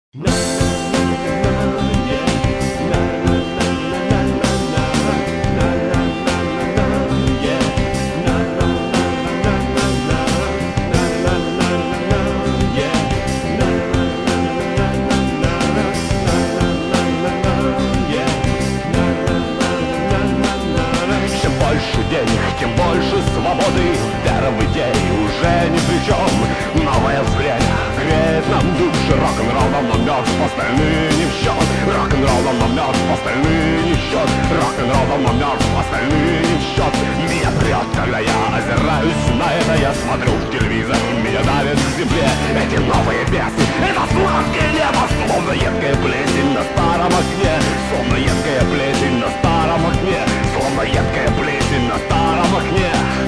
Чем больше денег, тем больше свободы. Вера в идеи уже ни при чем. Новое время греет нам души. Рок-н-ролл давно мертв, остальные не в счет. Рок-н-ролл давно мертв, остальные не в счет. Рок-н-ролл давно мертв, остальные не в счет. Меня прет, когда я озираюсь на это. Я смотрю в телевизор